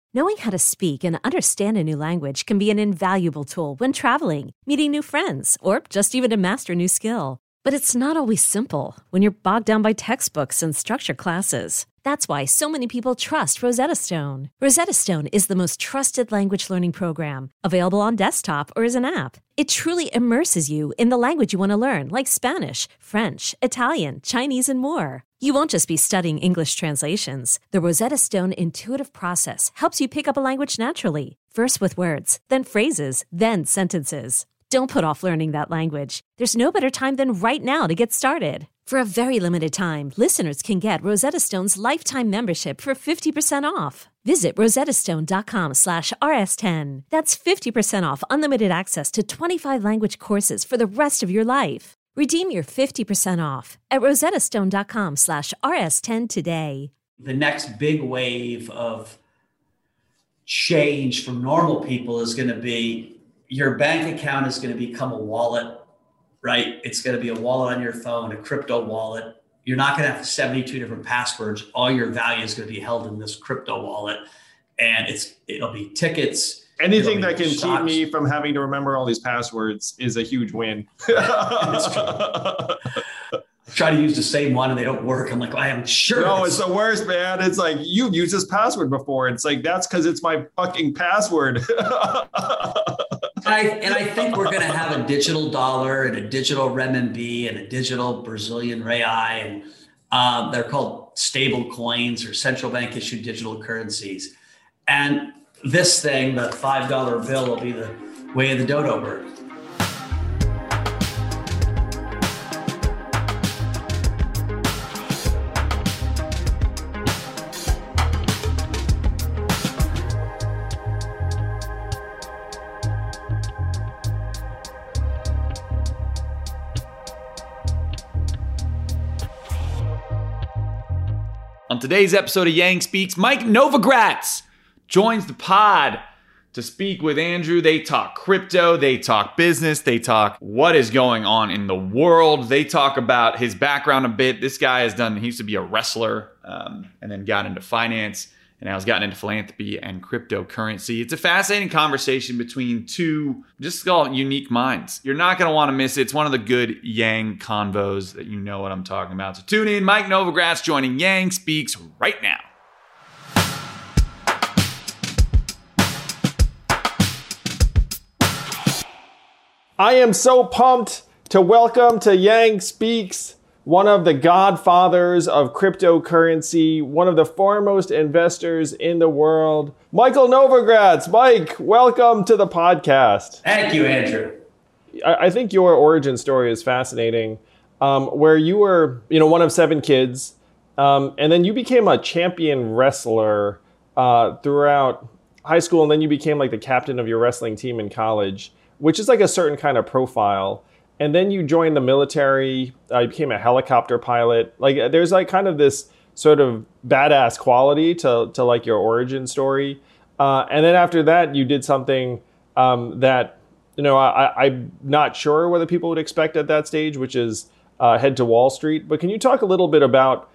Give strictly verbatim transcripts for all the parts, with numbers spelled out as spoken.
Knowing how to speak and understand a new language can be an invaluable tool when traveling, meeting new friends, or just even to master a new skill. But it's not always simple when you're bogged down by textbooks and structured classes. That's why so many people trust Rosetta Stone. Rosetta Stone is the most trusted language learning program, available on desktop or as an app. It truly immerses you in the language you want to learn, like Spanish, French, Italian, Chinese, and more. You won't just be studying English translations. The Rosetta Stone intuitive process helps you pick up a language naturally, first with words, then phrases, then sentences. Don't put off learning that language. There's no better time than right now to get started. For a very limited time, listeners can get Rosetta Stone's lifetime membership for fifty percent off. Visit rosettastone.com slash rs10. That's fifty percent off unlimited access to twenty-five language courses for the rest of your life. Redeem your fifty percent off at rosettastone.com slash rs10 today. The next big wave of change from normal people is going to be your bank account is going to become a wallet, right? It's going to be a wallet on your phone, a crypto wallet. You're not going to have seventy-two different passwords. All your value is going to be held in this crypto wallet. And it's it'll be tickets. Anything that can stocks. Keep me from having to remember all these passwords is a huge win. I try to use the same one and they don't work. I'm like, I am sure. No, it's the worst, man. It's like, you've used this password before. It's like, that's because it's my fucking password. I, and I think we're going to have a digital dollar and a digital renminbi and a digital Brazilian real, and um, they're called stable coins or central bank issued digital currencies. And this thing, the five dollar bill, will be the way of the dodo bird. On today's episode of Yang Speaks, Mike Novogratz joins the pod to speak with Andrew. They talk crypto, they talk business, they talk what is going on in the world. They talk about his background a bit. This guy has done, he used to be a wrestler um, and then got into finance and now has gotten into philanthropy and cryptocurrency. It's a fascinating conversation between two, just call it unique minds. You're not going to want to miss it. It's one of the good Yang convos that you know what I'm talking about. So tune in. Mike Novogratz joining Yang Speaks right now. I am so pumped to welcome to Yang Speaks one of the godfathers of cryptocurrency, one of the foremost investors in the world, Michael Novogratz. Mike, welcome to the podcast. Thank you, Andrew. I, I think your origin story is fascinating, um, where you were, you know, one of seven kids, um, and then you became a champion wrestler uh, throughout high school, and then you became like the captain of your wrestling team in college, which is like a certain kind of profile. And then you joined the military, uh, you became a helicopter pilot. Like there's like kind of this sort of badass quality to, to like your origin story. Uh, and then after that, you did something um, that, you know, I, I'm not sure whether people would expect at that stage, which is uh, head to Wall Street. But can you talk a little bit about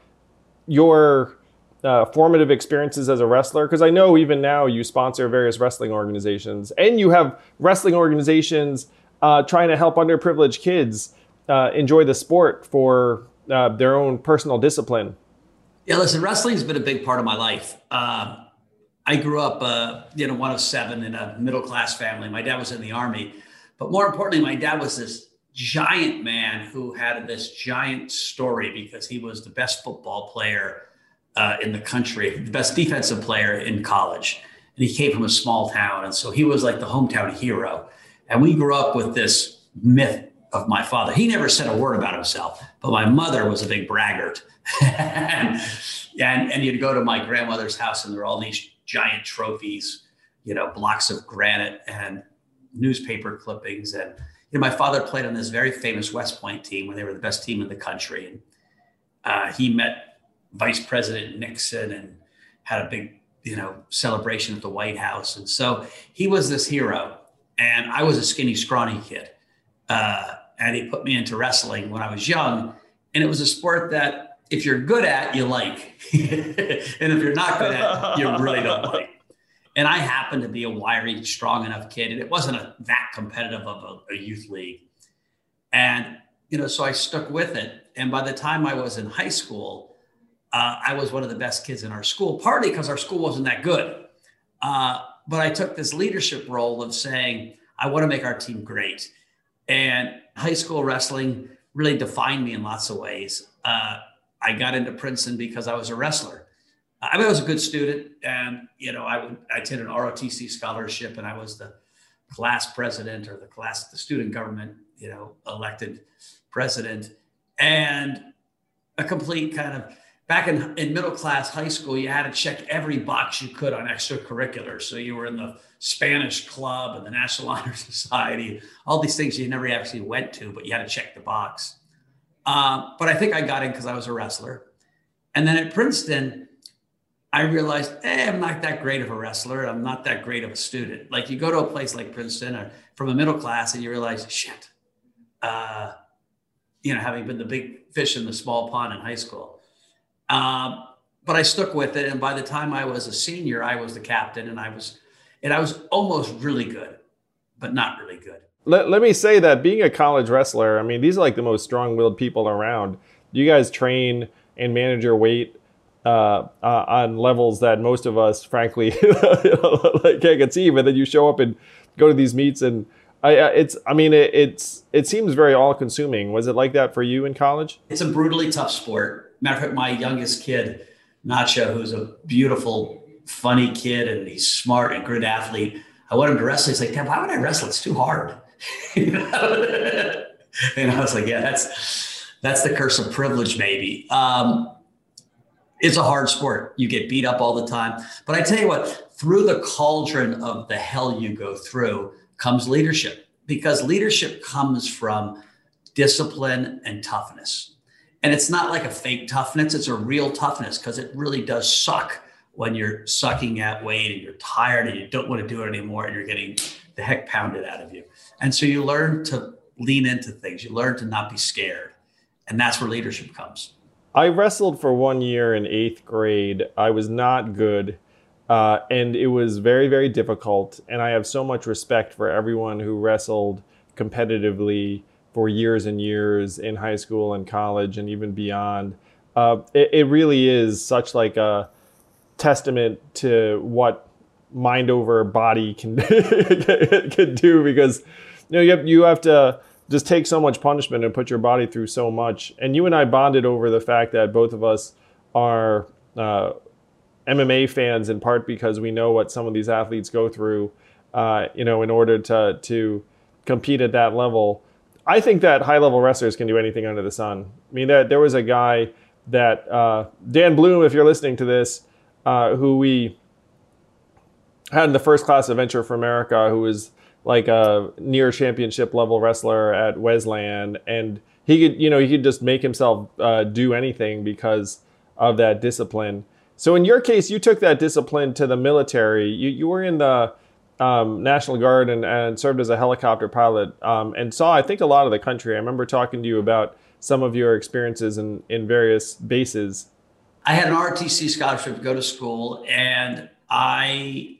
your uh, formative experiences as a wrestler? Because I know even now you sponsor various wrestling organizations and you have wrestling organizations Uh, trying to help underprivileged kids uh, enjoy the sport for uh, their own personal discipline. Yeah, listen, wrestling's been a big part of my life. Uh, I grew up, uh, you know, one of seven in a middle-class family. My dad was in the Army. But more importantly, my dad was this giant man who had this giant story because he was the best football player uh, in the country, the best defensive player in college. And he came from a small town. And so he was like the hometown hero. And we grew up with this myth of my father. He never said a word about himself, but my mother was a big braggart. and, and, and you'd go to my grandmother's house and there were all these giant trophies, you know, blocks of granite and newspaper clippings. And, you know, my father played on this very famous West Point team when they were the best team in the country. And uh, he met Vice President Nixon and had a big, you know, celebration at the White House. And so he was this hero. And I was a skinny, scrawny kid. Uh, and he put me into wrestling when I was young. And it was a sport that if you're good at, you like. And if you're not good at, you really don't like. And I happened to be a wiry, strong enough kid, and it wasn't a, that competitive of a, a youth league. And, you know, so I stuck with it. And by the time I was in high school, uh, I was one of the best kids in our school, partly because our school wasn't that good. Uh, but I took this leadership role of saying, I want to make our team great. And high school wrestling really defined me in lots of ways. Uh, I got into Princeton because I was a wrestler. I mean, I was a good student, and, you know, I would, I attended an R O T C scholarship, and I was the class president or the class, the student government, you know, elected president. And a complete kind of, back in, in middle class high school, you had to check every box you could on extracurriculars. So you were in the Spanish club and the National Honor Society, all these things you never actually went to, but you had to check the box. Um, but I think I got in because I was a wrestler. And then at Princeton, I realized, hey, I'm not that great of a wrestler. I'm not that great of a student. Like, you go to a place like Princeton or from a middle class and you realize, shit, uh, you know, having been the big fish in the small pond in high school. Um, but I stuck with it. And by the time I was a senior, I was the captain, and I was, and I was almost really good, but not really good. Let, let me say that being a college wrestler, I mean, these are like the most strong-willed people around. You guys train and manage your weight uh, uh, on levels that most of us, frankly, like, can't conceive. And then you show up and go to these meets, and I, it's, I mean, it, it's, it seems very all-consuming. Was it like that for you in college? It's a brutally tough sport. Matter of fact, my youngest kid, Nacho, who's a beautiful, funny kid, and he's smart and good athlete, I wanted him to wrestle. He's like, Dad, why would I wrestle? It's too hard. You know? And I was like, yeah, that's, that's the curse of privilege, maybe. Um, it's a hard sport. You get beat up all the time. But I tell you what, through the cauldron of the hell you go through comes leadership, because leadership comes from discipline and toughness. And it's not like a fake toughness. It's a real toughness, because it really does suck when you're sucking at weight and you're tired and you don't want to do it anymore and you're getting the heck pounded out of you. And so you learn to lean into things. You learn to not be scared. And that's where leadership comes. I wrestled for one year in eighth grade. I was not good. Uh, and it was very, very difficult. And I have so much respect for everyone who wrestled competitively for years and years in high school and college and even beyond. Uh, it, it really is such like a testament to what mind over body can can do, because you know you have, you have to just take so much punishment and put your body through so much. And you and I bonded over the fact that both of us are uh, M M A fans, in part because we know what some of these athletes go through, uh, you know, in order to to compete at that level. I think that high-level wrestlers can do anything under the sun. I mean, that there was a guy that uh, Dan Bloom, if you're listening to this, uh, who we had in the first class of Venture for America, who was like a near championship level wrestler at Wesleyan, and he could, you know, he could just make himself uh, do anything because of that discipline. So in your case, you took that discipline to the military. You you were in the um, National Guard and, and served as a helicopter pilot, um, and saw, I think, a lot of the country. I remember talking to you about some of your experiences in, in various bases. I had an R O T C scholarship to go to school, and I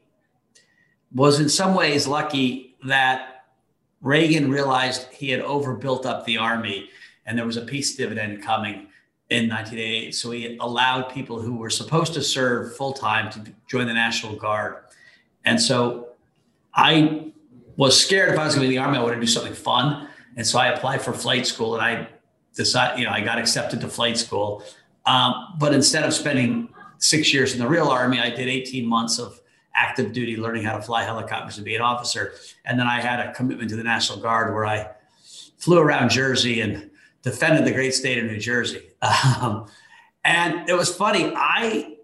was in some ways lucky that Reagan realized he had overbuilt up the Army, and there was a peace dividend coming in nineteen eighty-eight. So he allowed people who were supposed to serve full-time to join the National Guard. And so I was scared if I was going to be in the Army, I wanted to do something fun. And so I applied for flight school, and I decided, you know, I got accepted to flight school. Um, but instead of spending six years in the real Army, I did eighteen months of active duty, learning how to fly helicopters and be an officer. And then I had a commitment to the National Guard, where I flew around Jersey and defended the great state of New Jersey. Um, and it was funny. I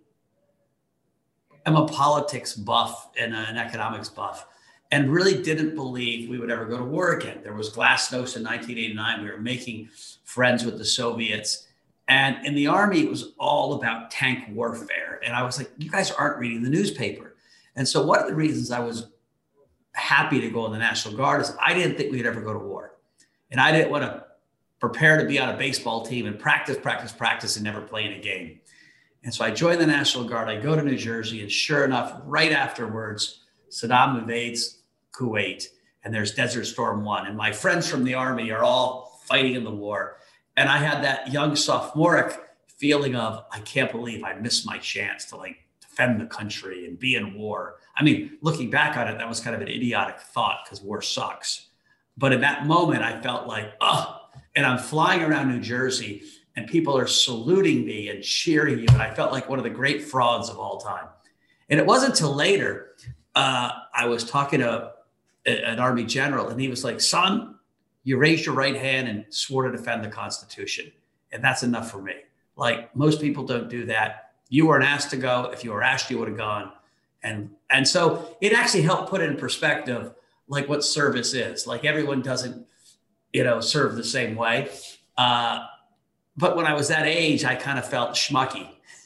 am a politics buff and an economics buff, and really didn't believe we would ever go to war again. There was glasnost in nineteen eighty-nine. We were making friends with the Soviets. And in the Army, it was all about tank warfare. And I was like, you guys aren't reading the newspaper. And so one of the reasons I was happy to go in the National Guard is I didn't think we'd ever go to war. And I didn't want to prepare to be on a baseball team and practice, practice, practice, and never play in a game. And so I joined the National Guard. I go to New Jersey, and sure enough, right afterwards, Saddam invades Kuwait, and there's Desert Storm One. And my friends from the Army are all fighting in the war. And I had that young sophomoric feeling of, I can't believe I missed my chance to like defend the country and be in war. I mean, looking back on it, that was kind of an idiotic thought because war sucks. But in that moment, I felt like, oh, and I'm flying around New Jersey and people are saluting me and cheering you. And I felt like one of the great frauds of all time. And it wasn't until later, uh, I was talking to a, an Army general, and he was like, son, you raised your right hand and swore to defend the Constitution. And that's enough for me. Like, most people don't do that. You weren't asked to go. If you were asked, you would have gone. And, and so it actually helped put it in perspective, like what service is. Like, everyone doesn't, you know, serve the same way. Uh, but when I was that age, I kind of felt schmucky.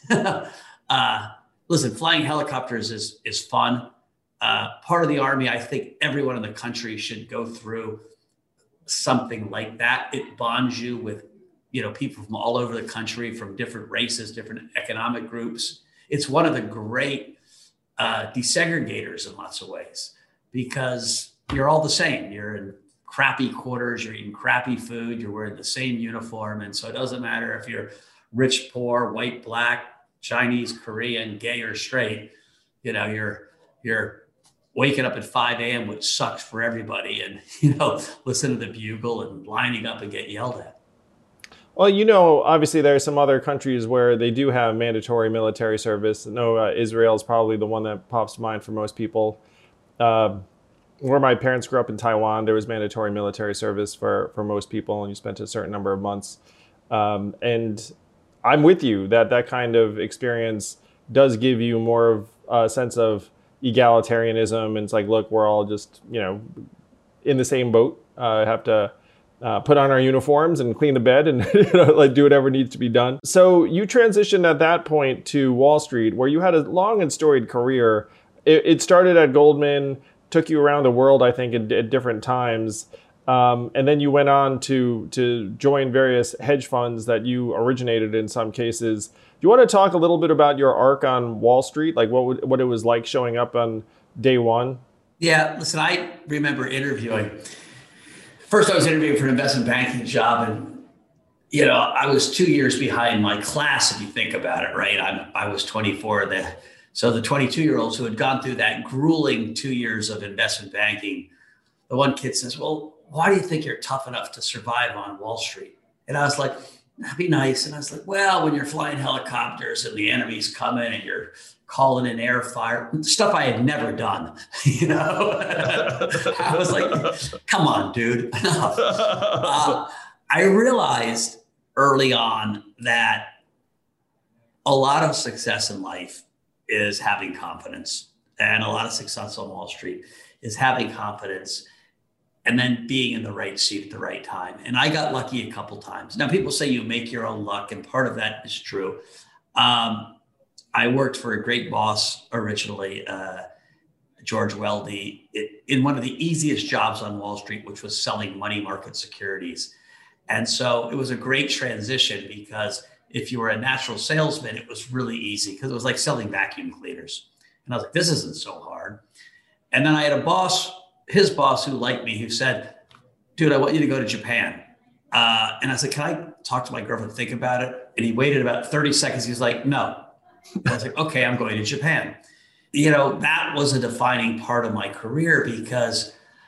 uh, listen, flying helicopters is, is fun. Uh, part of the Army, I think everyone in the country should go through something like that. It bonds you with, you know, people from all over the country, from different races, different economic groups. It's one of the great uh, desegregators in lots of ways, because you're all the same. You're in crappy quarters, you're eating crappy food, you're wearing the same uniform. And so it doesn't matter if you're rich, poor, white, black, Chinese, Korean, gay, or straight. You know, you're, you're waking up at five a.m., which sucks for everybody, and, you know, listen to the bugle and lining up and get yelled at. Well, you know, obviously there are some other countries where they do have mandatory military service. No, uh, Israel is probably the one that pops to mind for most people. Uh, where my parents grew up in Taiwan, there was mandatory military service for, for most people, and you spent a certain number of months. Um, and I'm with you that that kind of experience does give you more of a sense of egalitarianism. And it's like, look, we're all just, you know, in the same boat, uh, have to uh, put on our uniforms and clean the bed and, you know, like do whatever needs to be done. So you transitioned at that point to Wall Street, where you had a long and storied career. It, it started at Goldman, took you around the world, I think, at, at different times. Um, and then you went on to to join various hedge funds that you originated in some cases. Do you want to talk a little bit about your arc on Wall Street, like what would, what it was like showing up on day one? Yeah, listen, I remember interviewing. First, I was interviewing for an investment banking job, and you know, I was two years behind my class, if you think about it, right? I'm, I was twenty-four. The, so the twenty-two-year-olds who had gone through that grueling two years of investment banking, the one kid says, well, why do you think you're tough enough to survive on Wall Street? And I was like, that'd be nice. And I was like, well, when you're flying helicopters and the enemy's coming and you're calling in air fire, stuff I had never done, you know? I was like, come on, dude. uh, I realized early on that a lot of success in life is having confidence, and a lot of success on Wall Street is having confidence and then being in the right seat at the right time. And I got lucky a couple times. Now, people say you make your own luck, and part of that is true. Um, I worked for a great boss originally, uh, George Weldy, it, in one of the easiest jobs on Wall Street, which was selling money market securities. And so it was a great transition, because if you were a natural salesman, it was really easy, because it was like selling vacuum cleaners. And I was like, this isn't so hard. And then I had a boss, his boss, who liked me, who said, dude, I want you to go to Japan. Uh, and I said, can I talk to my girlfriend, think about it? And he waited about thirty seconds. He was like, no. And I was like, okay, I'm going to Japan. You know, that was a defining part of my career, because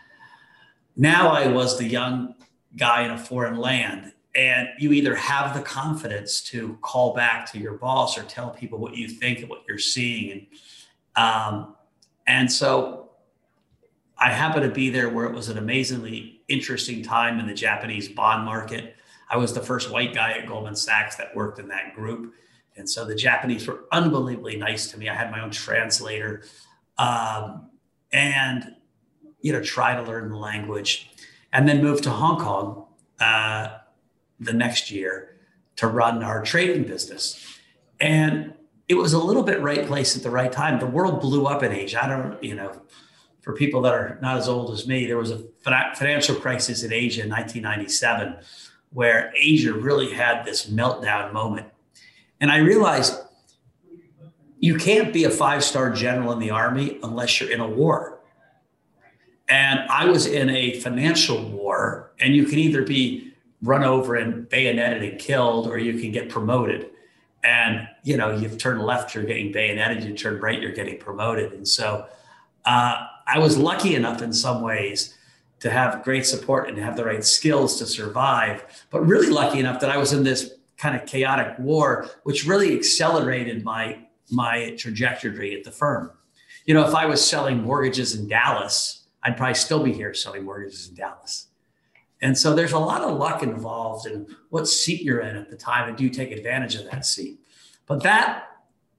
now I was the young guy in a foreign land, and you either have the confidence to call back to your boss or tell people what you think and what you're seeing. And, um, and so I happened to be there where it was an amazingly interesting time in the Japanese bond market. I was the first white guy at Goldman Sachs that worked in that group. And so the Japanese were unbelievably nice to me. I had my own translator, um, and, you know, try to learn the language, and then moved to Hong Kong uh, the next year to run our trading business. And it was a little bit right place at the right time. The world blew up in Asia. I don't, you know, for people that are not as old as me, there was a financial crisis in Asia in nineteen ninety-seven, where Asia really had this meltdown moment. And I realized you can't be a five-star general in the Army unless you're in a war. And I was in a financial war, and you can either be run over and bayoneted and killed, or you can get promoted. And, you know, you've turned left, you're getting bayoneted, you turn right, you're getting promoted. And so uh, I was lucky enough in some ways to have great support and have the right skills to survive, but really lucky enough that I was in this kind of chaotic war, which really accelerated my, my trajectory at the firm. You know, if I was selling mortgages in Dallas, I'd probably still be here selling mortgages in Dallas. And so there's a lot of luck involved in what seat you're in at the time, and do you take advantage of that seat? But that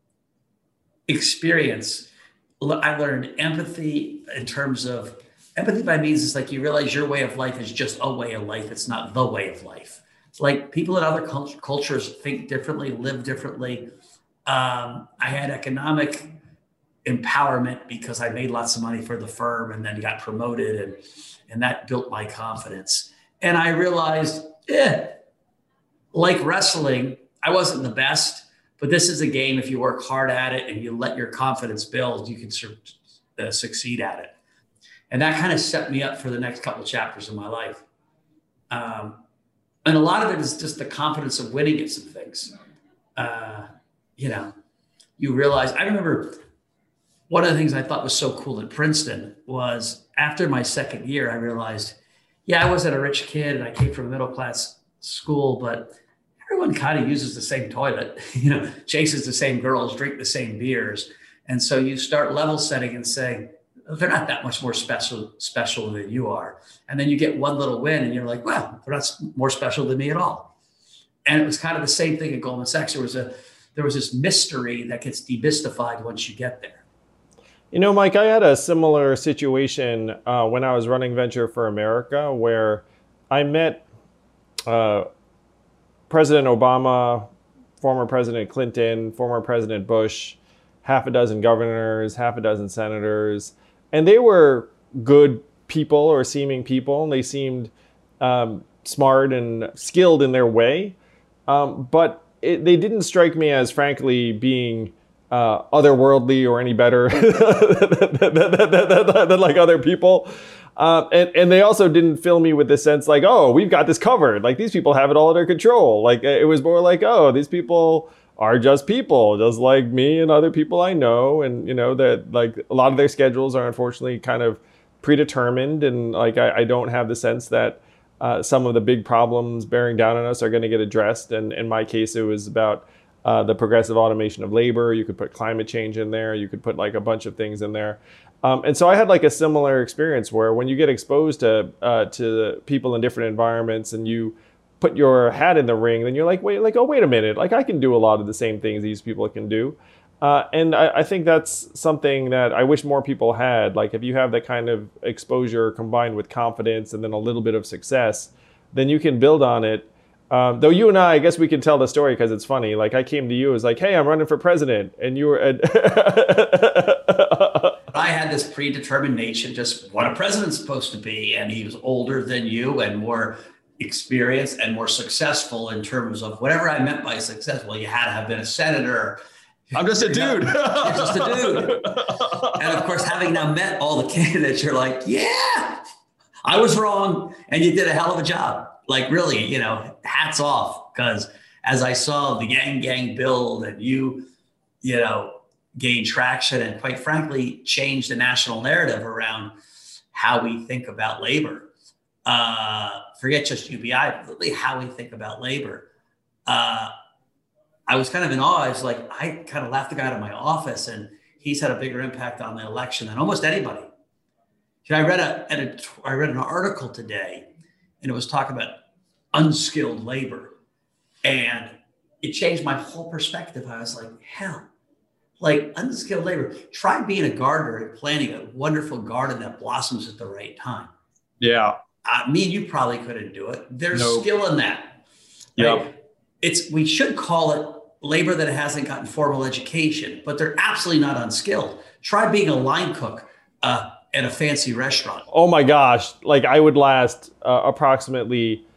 experience, I learned empathy in terms of, empathy by means is like you realize your way of life is just a way of life. It's not the way of life. It's like people in other cult- cultures think differently, live differently. Um, I had economic empowerment because I made lots of money for the firm and then got promoted, and and that built my confidence. And I realized, eh, like wrestling, I wasn't the best, but this is a game. If you work hard at it and you let your confidence build, you can su- uh, succeed at it. And that kind of set me up for the next couple of chapters of my life. Um, and a lot of it is just the confidence of winning at some things. Uh, you know, you realize, I remember one of the things I thought was so cool at Princeton was after my second year, I realized, yeah, I wasn't a rich kid and I came from a middle class school, but everyone kind of uses the same toilet, you know, chases the same girls, drink the same beers. And so you start level setting and saying, they're not that much more special, special than you are. And then you get one little win and you're like, well, they're not more special than me at all. And it was kind of the same thing at Goldman Sachs. There was a, there was this mystery that gets demystified once you get there. You know, Mike, I had a similar situation uh, when I was running Venture for America, where I met uh, President Obama, former President Clinton, former President Bush, half a dozen governors, half a dozen senators, and they were good people or seeming people, and they seemed um, smart and skilled in their way, um, but it, they didn't strike me as, frankly, being uh, otherworldly or any better than, than, than, than like other people. Uh, and, and they also didn't fill me with the sense like, oh, we've got this covered. Like, these people have it all under control. Like, it was more like, oh, these people are just people, just like me and other people I know. And, you know, that like a lot of their schedules are unfortunately kind of predetermined. And like, I, I don't have the sense that uh, some of the big problems bearing down on us are going to get addressed. And in my case, it was about uh, the progressive automation of labor. You could put climate change in there. You could put like a bunch of things in there. Um, and so I had like a similar experience where when you get exposed to uh, to people in different environments and you put your hat in the ring, then you're like, wait, like, oh, wait a minute. Like, I can do a lot of the same things these people can do. Uh, and I, I think that's something that I wish more people had. Like, if you have that kind of exposure combined with confidence and then a little bit of success, then you can build on it. Um, though you and I, I guess we can tell the story because it's funny. Like, I came to you as like, hey, I'm running for president. And you were at I had this predetermined nation, just what a president's supposed to be. And he was older than you and more experienced and more successful in terms of whatever I meant by successful. You had to have been a senator. I'm just a dude. You're just a dude. And of course, having now met all the candidates, you're like, yeah, I was wrong. And you did a hell of a job. Like, really, you know, hats off. Because as I saw the Yang Gang build and you, you know, gain traction and quite frankly, change the national narrative around how we think about labor. Uh, forget just U B I, but really how we think about labor. Uh, I was kind of in awe. I was like, I kind of laughed the guy out of my office and he's had a bigger impact on the election than almost anybody. You know, I read a, a I read an article today and it was talking about unskilled labor and it changed my whole perspective. I was like, hell, like unskilled labor, try being a gardener and planting a wonderful garden that blossoms at the right time. Yeah. Uh, me and you probably couldn't do it. There's Nope. skill in that. Yep. Right? It's, we should call it labor that hasn't gotten formal education, but they're absolutely not unskilled. Try being a line cook uh, at a fancy restaurant. oh my gosh, like I would last uh, approximately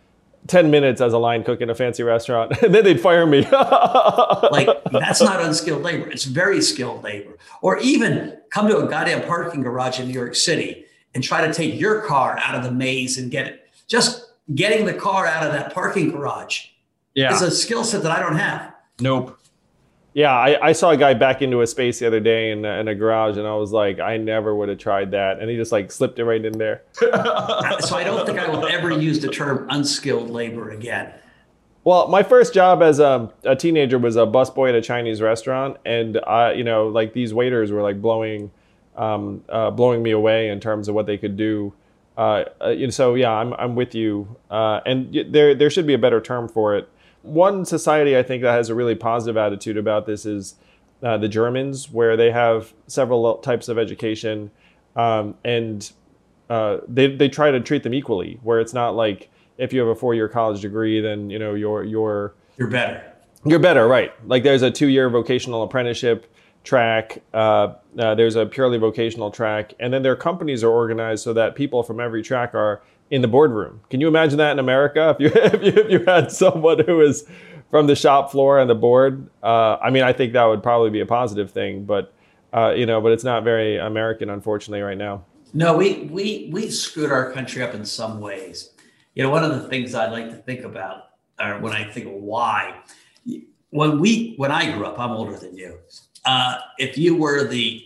ten minutes as a line cook in a fancy restaurant, and then they'd fire me. Like, that's not unskilled labor. It's very skilled labor. Or even come to a goddamn parking garage in New York City and try to take your car out of the maze and get it. Just getting the car out of that parking garage yeah. is a skill set that I don't have. Nope. Yeah, I, I saw a guy back into a space the other day in, in a garage, and I was like, I never would have tried that. And he just like slipped it right in there. So I don't think I will ever use the term unskilled labor again. Well, my first job as a, a teenager was a busboy at a Chinese restaurant. And, I, you know, like these waiters were like blowing um, uh, blowing me away in terms of what they could do. Uh, uh, so, yeah, I'm, I'm with you. Uh, and there there should be a better term for it. One society I think that has a really positive attitude about this is uh, the Germans, where they have several types of education, um, and uh, they they try to treat them equally. Where it's not like if you have a four-year college degree, then you know you're you're you're better. You're better, right? Like there's a two-year vocational apprenticeship track. Uh, uh, there's a purely vocational track, and then their companies are organized so that people from every track are in the boardroom. Can you imagine that in America? If you if you, if you had someone who is from the shop floor and the board, uh, I mean, I think that would probably be a positive thing, but uh, you know, but it's not very American, unfortunately, right now. No, we we we screwed our country up in some ways. You know, one of the things I like to think about, or when I think of why, when we when I grew up, I'm older than you. Uh, if you were the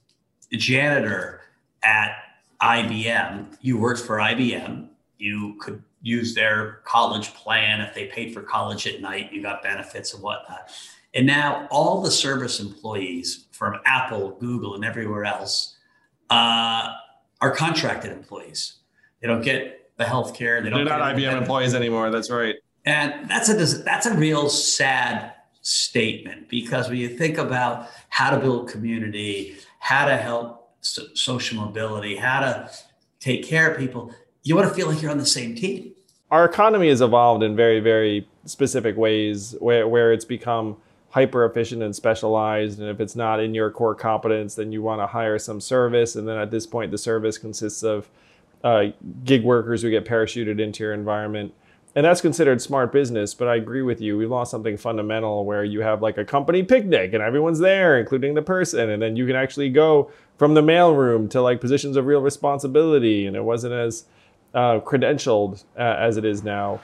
janitor at I B M, you worked for I B M, you could use their college plan. If they paid for college at night, you got benefits and whatnot. And now all the service employees from Apple, Google, and everywhere else uh, are contracted employees. They don't get the healthcare. They don't They're not I B M employees anymore. That's right. And that's a that's a real sad statement, because when you think about how to build community, how to help so, social mobility, how to take care of people, you want to feel like you're on the same team. Our economy has evolved in very, very specific ways where, where it's become hyper efficient and specialized. And if it's not in your core competence, then you want to hire some service. And then at this point, the service consists of uh, gig workers who get parachuted into your environment. And that's considered smart business, but I agree with you. We lost something fundamental where you have like a company picnic and everyone's there, including the person. And then you can actually go from the mailroom to like positions of real responsibility. And it wasn't as uh, credentialed uh, as it is now.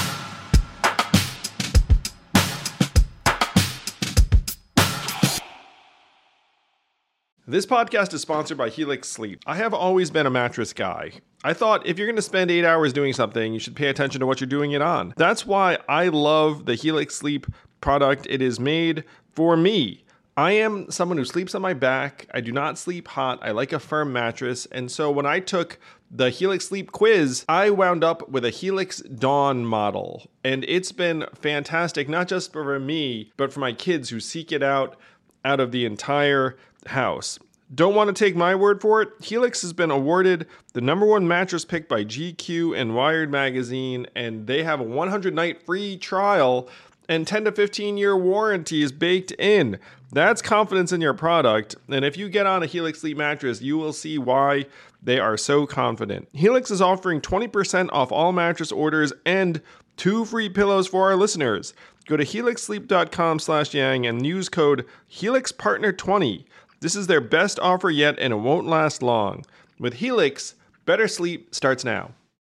This podcast is sponsored by Helix Sleep. I have always been a mattress guy. I thought if you're going to spend eight hours doing something, you should pay attention to what you're doing it on. That's why I love the Helix Sleep product. It is made for me. I am someone who sleeps on my back. I do not sleep hot. I like a firm mattress. And so when I took the Helix Sleep quiz, I wound up with a Helix Dawn model. And it's been fantastic, not just for me, but for my kids who seek it out out of the entire house. Don't want to take my word for it? Helix has been awarded the number one mattress pick by G Q and Wired Magazine, and they have a one hundred night free trial and ten to fifteen year warranty is baked in. That's confidence in your product, and if you get on a Helix Sleep mattress, you will see why they are so confident. Helix is offering twenty percent off all mattress orders and two free pillows for our listeners. Go to helix sleep dot com slash yang and use code helix partner twenty. This is their best offer yet, and it won't last long. With Helix, better sleep starts now.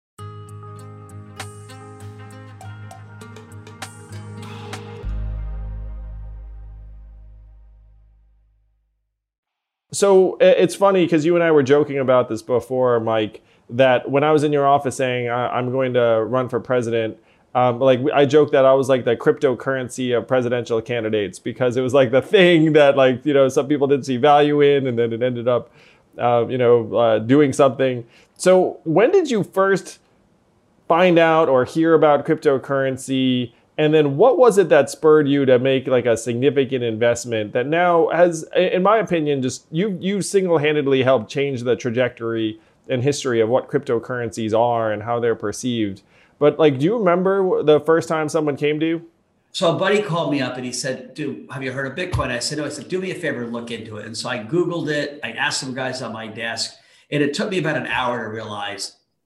So it's funny because you and I were joking about this before, Mike, that when I was in your office saying I'm going to run for president, Um, like I joked that I was like the cryptocurrency of presidential candidates, because it was like the thing that like, you know, some people didn't see value in, and then it ended up, uh, you know, uh, doing something. So when did you first find out or hear about cryptocurrency? And then what was it that spurred you to make like a significant investment that now has, in my opinion, just you, you single-handedly helped change the trajectory and history of what cryptocurrencies are and how they're perceived? But like, do you remember the first time someone came to you? So a buddy called me up and he said, dude, have you heard of Bitcoin? I said, no. I said, do me a favor and look into it. And so I Googled it. I asked some guys on my desk, and it took me about an hour to realize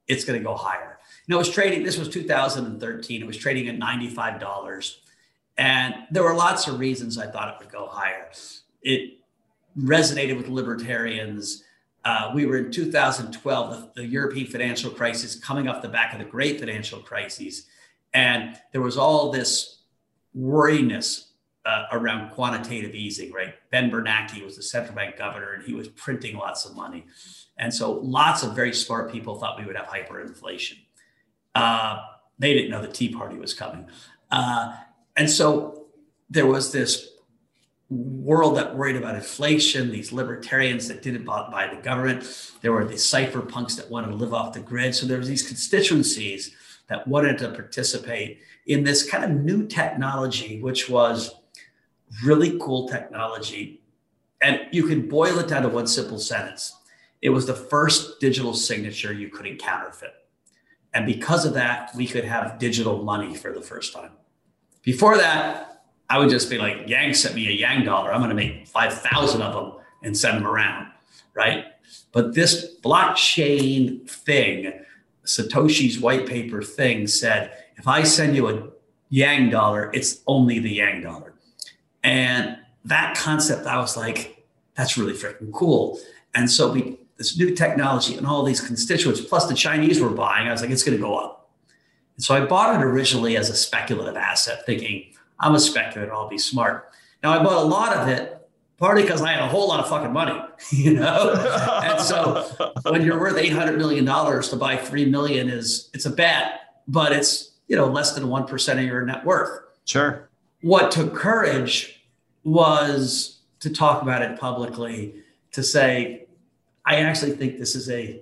it's going to go higher. You know, it was trading, this was two thousand thirteen, it was trading at ninety-five dollars. And there were lots of reasons I thought it would go higher. It resonated with libertarians. Uh, we were in two thousand twelve, the, the European financial crisis, coming off the back of the great financial crises. And there was all this worriness uh, around quantitative easing, right? Ben Bernanke was the central bank governor, and he was printing lots of money. And so lots of very smart people thought we would have hyperinflation. Uh, they didn't know the Tea Party was coming. Uh, and so there was this world that worried about inflation, these libertarians that didn't buy the government. There were these cypherpunks that wanted to live off the grid. So there was these constituencies that wanted to participate in this kind of new technology, which was really cool technology. And you can boil it down to one simple sentence. It was the first digital signature you couldn't counterfeit. And because of that, we could have digital money for the first time. Before that, I would just be like, Yang sent me a Yang dollar. I'm going to make five thousand of them and send them around, right? But this blockchain thing, Satoshi's white paper thing said, if I send you a Yang dollar, it's only the Yang dollar. And that concept, I was like, that's really freaking cool. And so we, this new technology and all these constituents, plus the Chinese were buying, I was like, it's going to go up. And so I bought it originally as a speculative asset, thinking, I'm a speculator, I'll be smart. Now I bought a lot of it, partly because I had a whole lot of fucking money, you know? And so when you're worth eight hundred million dollars, to buy three million is, it's a bet, but it's, you know, less than one percent of your net worth. Sure. What took courage was to talk about it publicly, to say, I actually think this is a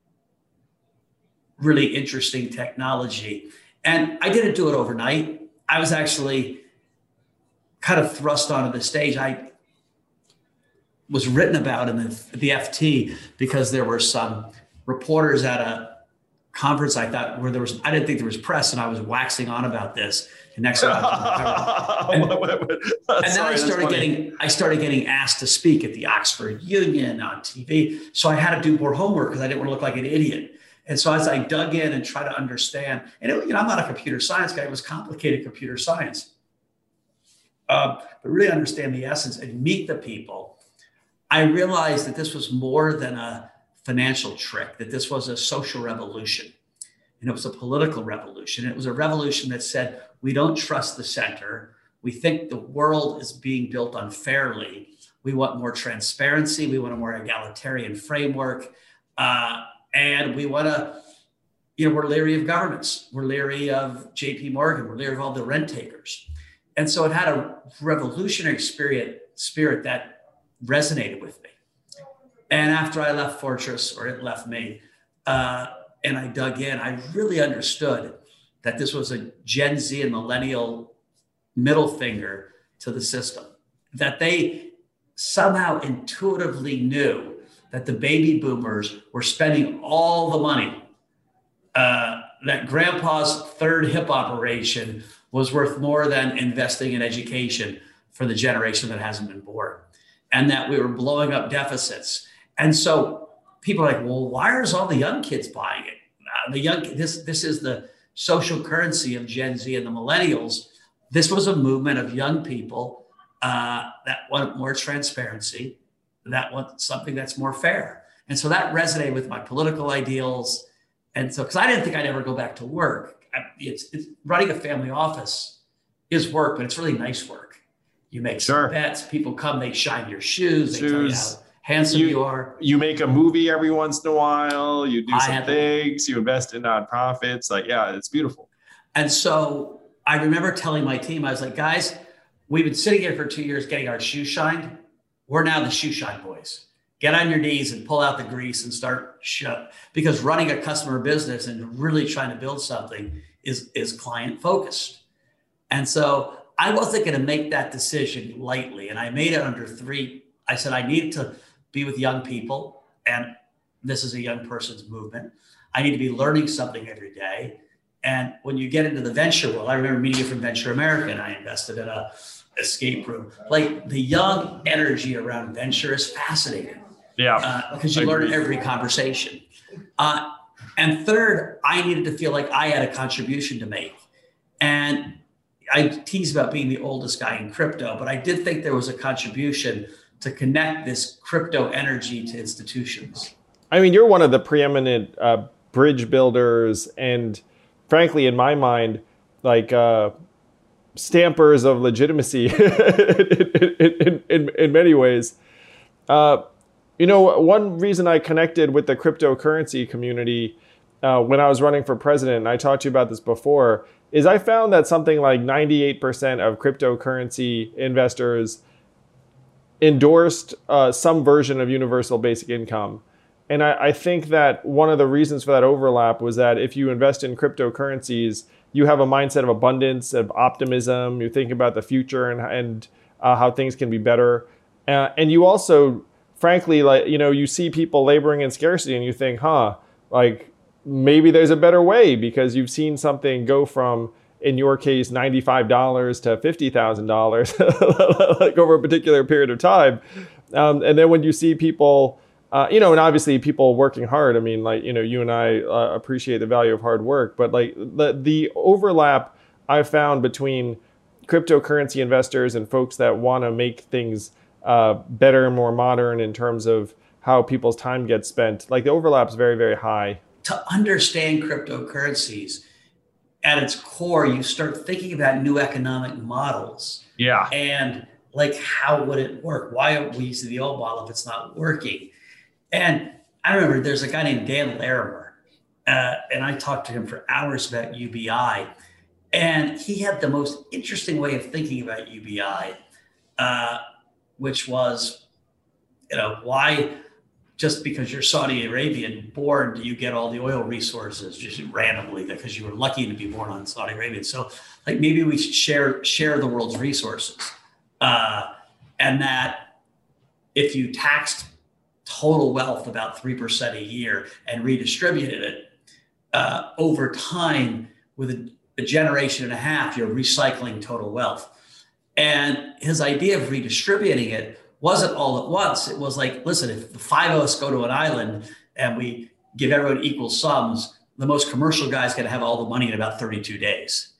really interesting technology. And I didn't do it overnight. I was actually kind of thrust onto the stage. I was written about in the, the F T because there were some reporters at a conference I thought where there was, I didn't think there was press, and I was waxing on about this. And next time I was and, and then Sorry, I started getting, I started getting asked to speak at the Oxford Union on T V. So I had to do more homework because I didn't want to look like an idiot. And so as I dug in and tried to understand, and it, you know, I'm not a computer science guy, it was complicated computer science. Um, but really understand the essence and meet the people, I realized that this was more than a financial trick, that this was a social revolution. And it was a political revolution. It was a revolution that said, we don't trust the center. We think the world is being built unfairly. We want more transparency. We want a more egalitarian framework. Uh, and we want to, you know, we're leery of governments. We're leery of J P Morgan. We're leery of all the rent takers. And so it had a revolutionary spirit, spirit that resonated with me. And after I left Fortress, or it left me, uh, and I dug in, I really understood that this was a Gen Z and millennial middle finger to the system, that they somehow intuitively knew that the baby boomers were spending all the money, uh, that grandpa's third hip operation was worth more than investing in education for the generation that hasn't been born, and that we were blowing up deficits. And so people are like, well, why are all the young kids buying it? Uh, the young, this, this is the social currency of Gen Z and the millennials. This was a movement of young people uh, that want more transparency, that want something that's more fair. And so that resonated with my political ideals. And so, because I didn't think I'd ever go back to work. I, it's, it's running a family office is work, but it's really nice work. You make sure. some bets, people come, they shine your shoes, they shoes. tell you how handsome you, you are. You make a movie every once in a while. You do I some have, things. You invest in nonprofits. Like, yeah, it's beautiful. And so I remember telling my team, I was like, guys, we've been sitting here for two years getting our shoes shined. We're now the shoe shine boys. Get on your knees and pull out the grease and start shut. Because running a customer business and really trying to build something is, is client focused. And so I wasn't going to make that decision lightly. And I made it under three. I said, I need to be with young people. And this is a young person's movement. I need to be learning something every day. And when you get into the venture world, I remember meeting you from Venture America, and I invested in a escape room. Like, the young energy around venture is fascinating. Yeah. Uh, because you learn every conversation. Uh, And third, I needed to feel like I had a contribution to make. And I tease about being the oldest guy in crypto, but I did think there was a contribution to connect this crypto energy to institutions. I mean, you're one of the preeminent uh, bridge builders and, frankly, in my mind, like uh, stampers of legitimacy in, in, in, in many ways. Uh, you know, one reason I connected with the cryptocurrency community uh, when I was running for president, and I talked to you about this before, is I found that something like ninety-eight percent of cryptocurrency investors endorsed uh, some version of universal basic income. And I, I think that one of the reasons for that overlap was that if you invest in cryptocurrencies, you have a mindset of abundance, of optimism. You think about the future and, and uh, how things can be better. Uh, and you also, frankly, like, you know, you see people laboring in scarcity and you think, huh, like maybe there's a better way because you've seen something go from, in your case, ninety-five dollars to fifty thousand dollars like over a particular period of time. Um, and then when you see people, uh, you know, and obviously people working hard, I mean, like, you know, you and I uh, appreciate the value of hard work, but like the, the overlap I've found between cryptocurrency investors and folks that want to make things uh, better and more modern in terms of how people's time gets spent, like the overlap's very, very high. To understand cryptocurrencies, at its core, you start thinking about new economic models. Yeah. And like, how would it work? Why are we using the old model if it's not working? And I remember there's a guy named Dan Larimer, uh, and I talked to him for hours about U B I. And he had the most interesting way of thinking about U B I, uh, which was, you know, why just because you're Saudi Arabian born, do you get all the oil resources just randomly because you were lucky to be born on Saudi Arabia? So like maybe we should share share the world's resources. Uh, and that if you taxed total wealth about three percent a year and redistributed it uh, over time with a, a generation and a half, you're recycling total wealth. And his idea of redistributing it wasn't all at once. It was like, listen, if the five of us go to an island and we give everyone equal sums, the most commercial guy's going to have all the money in about thirty-two days.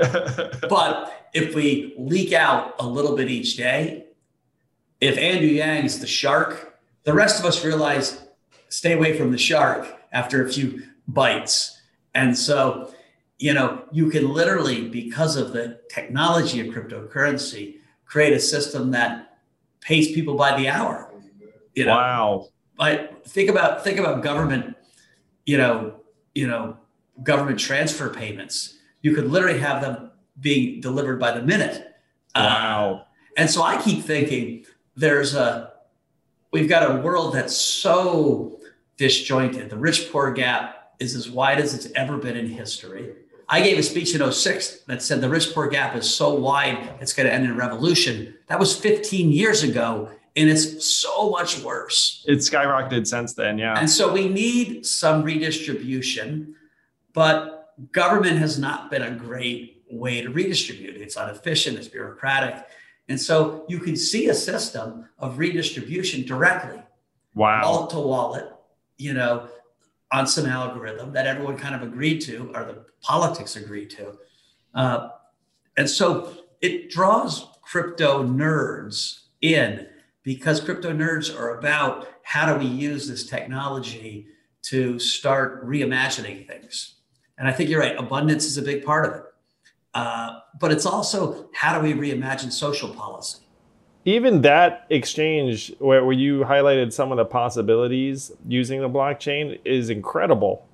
But if we leak out a little bit each day, if Andrew Yang's the shark, the rest of us realize stay away from the shark after a few bites. And so, you know, you can literally, because of the technology of cryptocurrency, create a system that pays people by the hour. You know? Wow. But think about think about government, you know, you know, government transfer payments. You could literally have them being delivered by the minute. Wow. Uh, and so I keep thinking there's a we've got a world that's so disjointed. The rich-poor gap is as wide as it's ever been in history. I gave a speech in oh six that said the rich-poor gap is so wide, it's going to end in a revolution. That was fifteen years ago, and it's so much worse. It's skyrocketed since then, yeah. And so we need some redistribution, but government has not been a great way to redistribute. It's inefficient, it's bureaucratic. And so you can see a system of redistribution directly, Wow. wallet to wallet, you know, on some algorithm that everyone kind of agreed to, or the politics agreed to. Uh, and so it draws crypto nerds in because crypto nerds are about how do we use this technology to start reimagining things. And I think you're right, abundance is a big part of it. Uh, but it's also how do we reimagine social policy? Even that exchange where, where you highlighted some of the possibilities using the blockchain is incredible.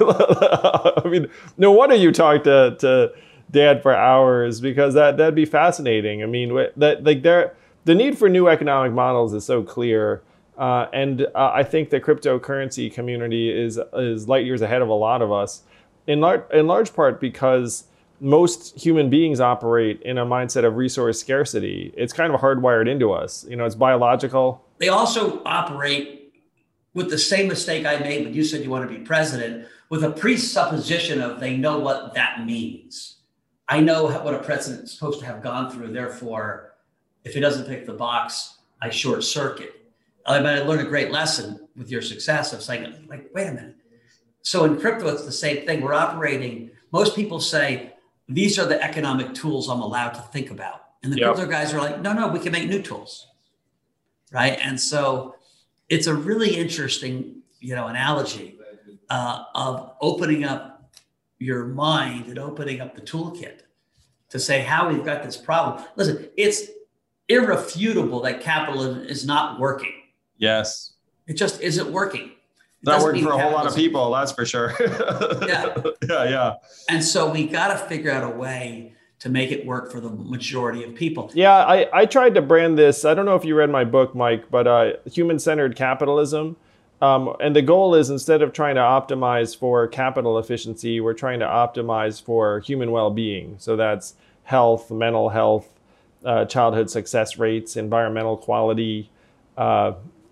I mean, no wonder you talked to, to Dad for hours because that, that'd be fascinating. I mean, that like there, the need for new economic models is so clear. Uh, and uh, I think the cryptocurrency community is, is light years ahead of a lot of us, in, lar- in large part because most human beings operate in a mindset of resource scarcity. It's kind of hardwired into us. You know, it's biological. They also operate with the same mistake I made when you said you want to be president, with a presupposition of they know what that means. I know what a president is supposed to have gone through. Therefore, if he doesn't pick the box, I short circuit. I mean, I learned a great lesson with your success of saying, like, wait a minute. So in crypto, it's the same thing. We're operating, most people say, these are the economic tools I'm allowed to think about. And the Yep. crypto guys are like, no, no, we can make new tools, right? And so it's a really interesting, you know, analogy uh, of opening up your mind and opening up the toolkit to say how we've got this problem. Listen, it's irrefutable that capitalism is not working. Yes. It just isn't working. It Not doesn't working mean for a whole lot of capitalism- people, that's for sure. Yeah. Yeah, yeah. And so we got to figure out a way to make it work for the majority of people. Yeah, I, I tried to brand this. I don't know if you read my book, Mike, but uh, human-centered capitalism. Um, and the goal is, instead of trying to optimize for capital efficiency, we're trying to optimize for human well-being. So that's health, mental health, uh, childhood success rates, environmental quality, uh,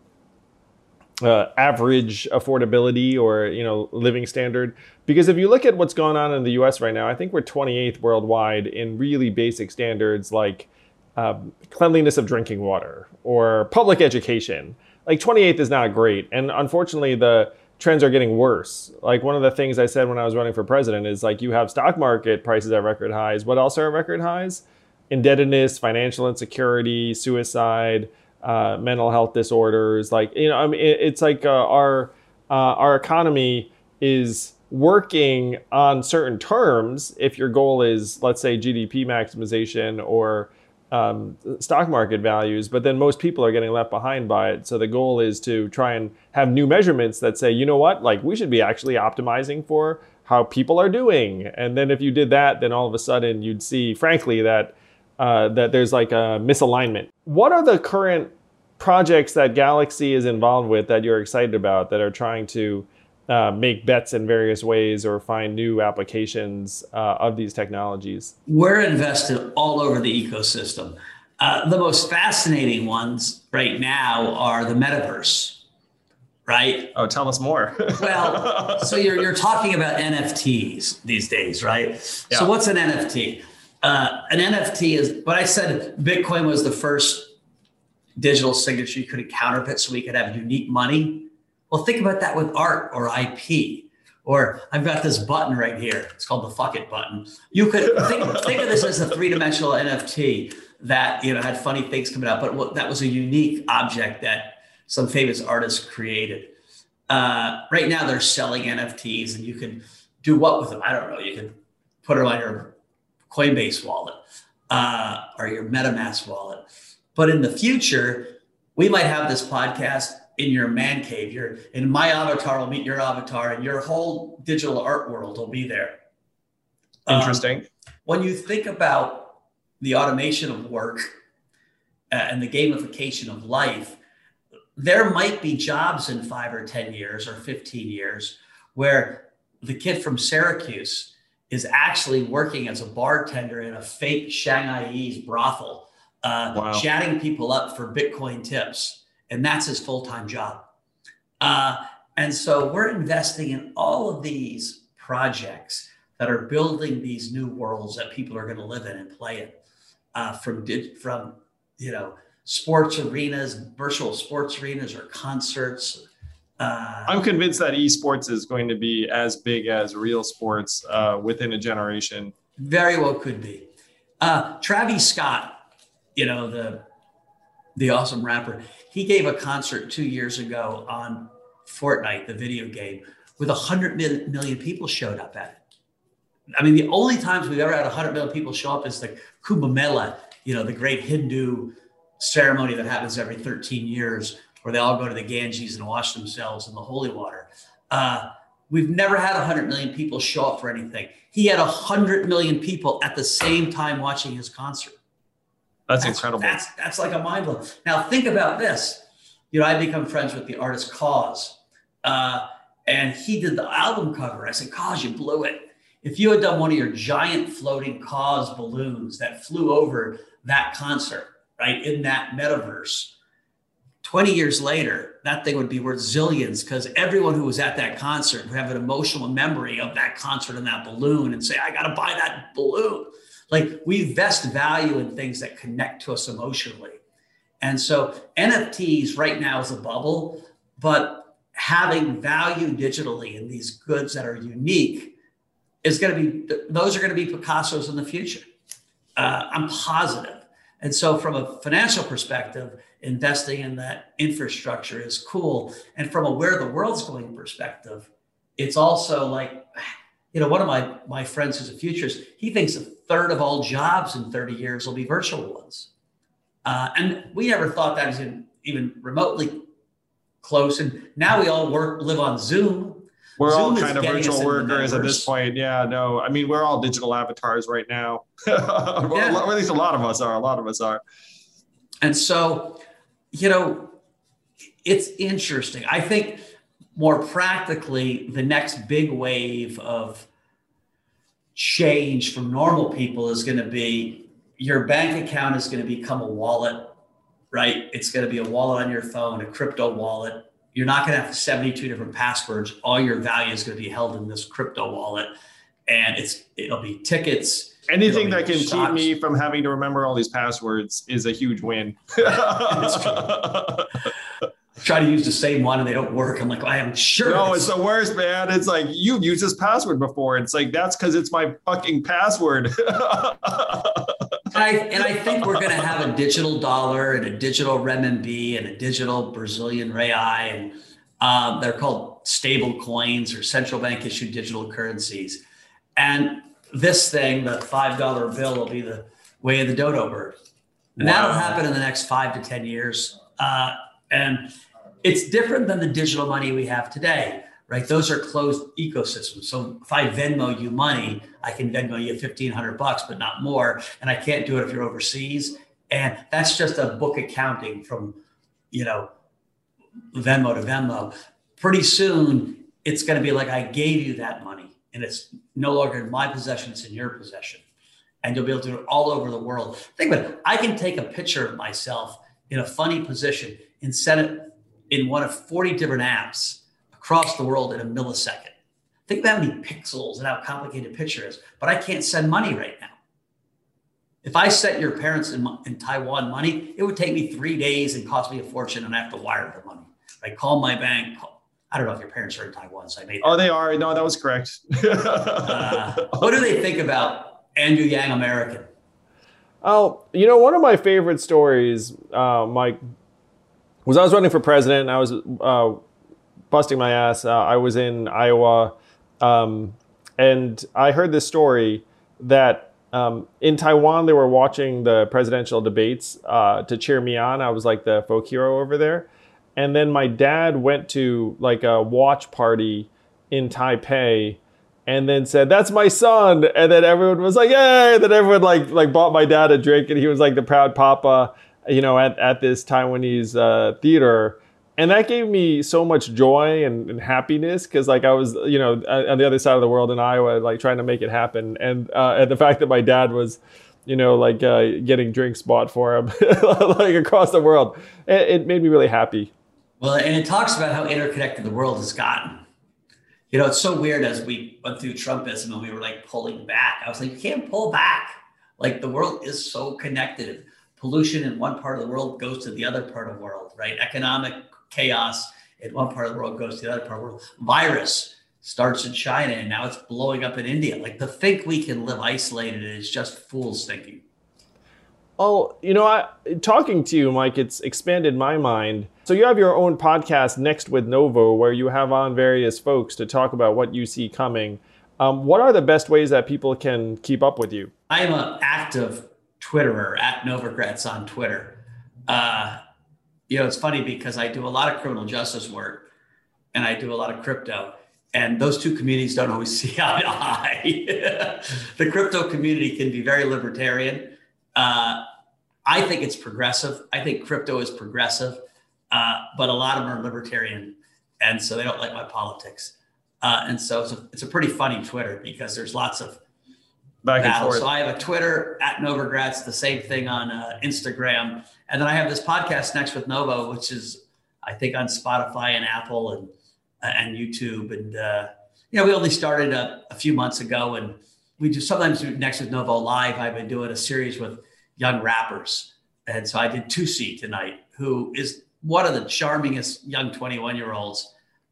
uh, average affordability, or, you know, living standard. Because if you look at what's going on in the U S right now, I think we're twenty-eighth worldwide in really basic standards like um, cleanliness of drinking water or public education. Like twenty-eighth is not great. And unfortunately, the trends are getting worse. Like one of the things I said when I was running for president is, like, you have stock market prices at record highs. What else are at record highs? Indebtedness, financial insecurity, suicide, uh, mental health disorders. Like, you know, I mean, it, it's like uh, our uh, our economy is working on certain terms if your goal is, let's say, G D P maximization or um, stock market values, but then most people are getting left behind by it. So the goal is to try and have new measurements that say, you know what, like, we should be actually optimizing for how people are doing. And then if you did that, then all of a sudden you'd see, frankly, that uh, that there's like a misalignment. What are the current projects that Galaxy is involved with that you're excited about, that are trying to Uh, make bets in various ways or find new applications uh, of these technologies? We're invested all over the ecosystem. Uh, the most fascinating ones right now are the metaverse, right? Oh, tell us more. Well, so you're, you're talking about N F Ts these days, right? Yeah. So what's an N F T? Uh, an N F T is, but I said Bitcoin was the first digital signature you couldn't counterfeit, so we could have unique money. Well, think about that with art or I P. Or I've got this button right here. It's called the fuck it button. You could think, think of this as a three-dimensional N F T that, you know, had funny things coming out, but what, that was a unique object that some famous artists created. Uh, right now, they're selling N F Ts, and you can do what with them? I don't know. You can put it on your Coinbase wallet uh, or your MetaMask wallet. But in the future, we might have this podcast in your man cave. Your in my avatar will meet your avatar, and your whole digital art world will be there. Interesting. Um, when you think about the automation of work uh, and the gamification of life, there might be jobs in five or ten years or fifteen years where the kid from Syracuse is actually working as a bartender in a fake Shanghaiese brothel, uh, Wow. chatting people up for Bitcoin tips. And that's his full-time job. Uh, and so we're investing in all of these projects that are building these new worlds that people are going to live in and play in, uh, from, from, you know, sports arenas, virtual sports arenas, or concerts. Uh, I'm convinced that esports is going to be as big as real sports uh, within a generation. Very well could be. Uh, Travis Scott, you know, the the awesome rapper, he gave a concert two years ago on Fortnite, the video game, with one hundred million people showed up at it. I mean, the only times we've ever had one hundred million people show up is the Kumbh Mela, you know, the great Hindu ceremony that happens every thirteen years, where they all go to the Ganges and wash themselves in the holy water. Uh, we've never had one hundred million people show up for anything. He had one hundred million people at the same time watching his concert. That's, That's incredible. That's, that's like a mind blow. Now think about this. You know, I become friends with the artist Cause, uh, and he did the album cover. I said, Cause, you blew it. If you had done one of your giant floating Cause balloons that flew over that concert, right, in that metaverse, twenty years later, that thing would be worth zillions, because everyone who was at that concert would have an emotional memory of that concert and that balloon and say, I got to buy that balloon. Like, we vest value in things that connect to us emotionally. And so N F Ts right now is a bubble, but having value digitally in these goods that are unique is going to be, those are going to be Picassos in the future. Uh, I'm positive. And so from a financial perspective, investing in that infrastructure is cool. And from a where the world's going perspective, it's also like, you know, one of my, my friends who's a futurist, he thinks a third of all jobs in thirty years will be virtual ones. Uh, and we never thought that was even, even remotely close. And now we all work, live on Zoom. We're Zoom all kind of virtual workers at this metaverse. point. Yeah, no, I mean, we're all digital avatars right now. Yeah. Or at least a lot of us are. A lot of us are. And so, you know, it's interesting. I think more practically, the next big wave of change from normal people is going to be your bank account is going to become a wallet, right? It's going to be a wallet on your phone, a crypto wallet. You're not going to have seventy-two different passwords. All your value is going to be held in this crypto wallet. And it's it'll be tickets. Anything that can stocks. keep me from having to remember all these passwords is a huge win. Try to use the same one and they don't work. I'm like, I am sure. No, it's the worst, man. It's like, you've used this password before. It's like, that's because it's my fucking password. And I, and I think we're going to have a digital dollar and a digital renminbi and a digital Brazilian real. And um, they're called stable coins or central bank issued digital currencies. And this thing, the five dollar bill, will be the way of the dodo bird. And wow. That'll happen in the next five to ten years. Uh, and it's different than the digital money we have today, right? Those are closed ecosystems. So if I Venmo you money, I can Venmo you fifteen hundred bucks, but not more. And I can't do it if you're overseas. And that's just a book accounting from, you know, Venmo to Venmo. Pretty soon, it's going to be like, I gave you that money and it's no longer in my possession, it's in your possession. And you'll be able to do it all over the world. Think about it. I can take a picture of myself in a funny position and set it in one of forty different apps across the world in a millisecond. Think about how many pixels and how complicated a picture is, but I can't send money right now. If I sent your parents in, in Taiwan money, it would take me three days and cost me a fortune and I have to wire the money. I call my bank. Call, I don't know if your parents are in Taiwan, so I made that. Oh, they are. No, that was correct. uh, what do they think about Andrew Yang American? Oh, you know, one of my favorite stories, uh, Mike, was I was running for president and I was uh, busting my ass. Uh, I was in Iowa um, and I heard this story that um, in Taiwan, they were watching the presidential debates uh, to cheer me on. I was like the folk hero over there. And then my dad went to like a watch party in Taipei and then said, "That's my son." And then everyone was like, "Yay!" And then everyone like like bought my dad a drink and he was like the proud papa, you know, at, at this Taiwanese uh, theater. And that gave me so much joy and, and happiness because like I was, you know, on the other side of the world in Iowa, like trying to make it happen. And, uh, and the fact that my dad was, you know, like uh, getting drinks bought for him like across the world, it, it made me really happy. Well, and it talks about how interconnected the world has gotten. You know, it's so weird as we went through Trumpism and we were like pulling back. I was like, you can't pull back. Like the world is so connected. Pollution in one part of the world goes to the other part of the world, right? Economic chaos in one part of the world goes to the other part of the world. Virus starts in China and now it's blowing up in India. Like to think we can live isolated is just fool's thinking. Oh, you know, I, talking to you, Mike, it's expanded my mind. So you have your own podcast, Next with Novo, where you have on various folks to talk about what you see coming. Um, what are the best ways that people can keep up with you? I am an active Twitterer at Novogratz on Twitter. Uh, you know, it's funny because I do a lot of criminal justice work and I do a lot of crypto. And those two communities don't always see eye to eye. The crypto community can be very libertarian. Uh, I think it's progressive. I think crypto is progressive, uh, but a lot of them are libertarian. And so they don't like my politics. Uh, and so it's a, it's a pretty funny Twitter because there's lots of back and forth. So I have a Twitter at Novogratz, the same thing on uh, Instagram. And then I have this podcast, Next with Novo, which is, I think, on Spotify and Apple and uh, and YouTube. And, uh, you know, we only started a, a few months ago and we do sometimes do Next with Novo live. I've been doing a series with young rappers. And so I did Tusi tonight, who is one of the charmingest young twenty-one year olds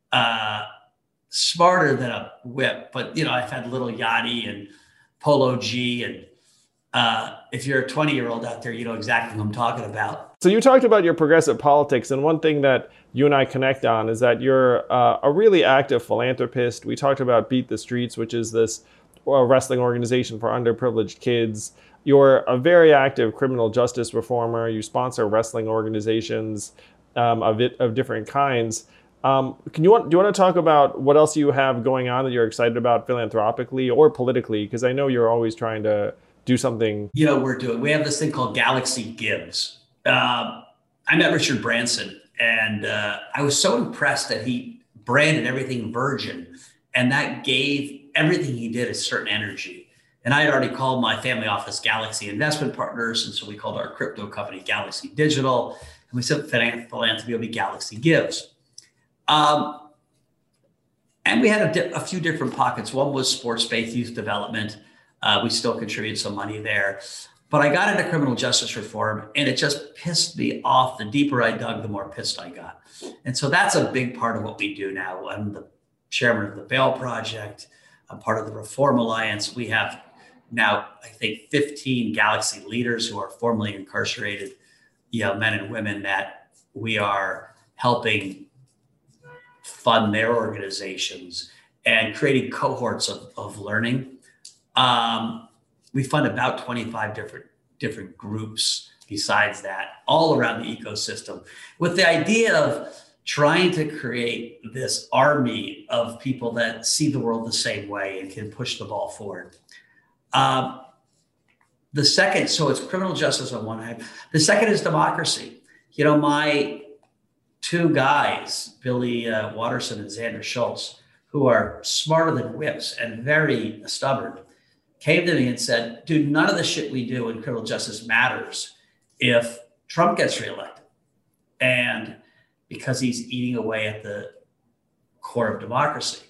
uh, smarter than a whip. But, you know, I've had Little Yachty and Polo G. And uh, if you're a twenty year old out there, you know exactly what I'm talking about. So you talked about your progressive politics, and one thing that you and I connect on is that you're uh, a really active philanthropist. We talked about Beat the Streets, which is this uh, wrestling organization for underprivileged kids. You're a very active criminal justice reformer. You sponsor wrestling organizations um, of it, of different kinds. Um, can you want, do you want to talk about what else you have going on that you're excited about philanthropically or politically? Because I know you're always trying to do something. You know, we're doing, we have this thing called Galaxy Gives. Uh, I met Richard Branson, and uh, I was so impressed that he branded everything Virgin, and that gave everything he did a certain energy. And I had already called my family office Galaxy Investment Partners, and so we called our crypto company Galaxy Digital, and we said philanthropy will be Galaxy Gives. Um, and we had a, di- a few different pockets. One was sports-based youth development. Uh, we still contribute some money there. But I got into criminal justice reform, and it just pissed me off. The deeper I dug, the more pissed I got. And so that's a big part of what we do now. I'm the chairman of the Bail Project. I'm part of the Reform Alliance. We have now, I think, fifteen Galaxy leaders who are formerly incarcerated, you know, men and women that we are helping fund their organizations and creating cohorts of, of learning. Um, We fund about twenty-five different different groups besides that, all around the ecosystem, with the idea of trying to create this army of people that see the world the same way and can push the ball forward. Um, the second, so it's criminal justice on one hand. The second is democracy. You know, my two guys, Billy uh, Watterson and Xander Schultz, who are smarter than whips and very stubborn, came to me and said, dude, none of the shit we do in criminal justice matters if Trump gets reelected. And because he's eating away at the core of democracy.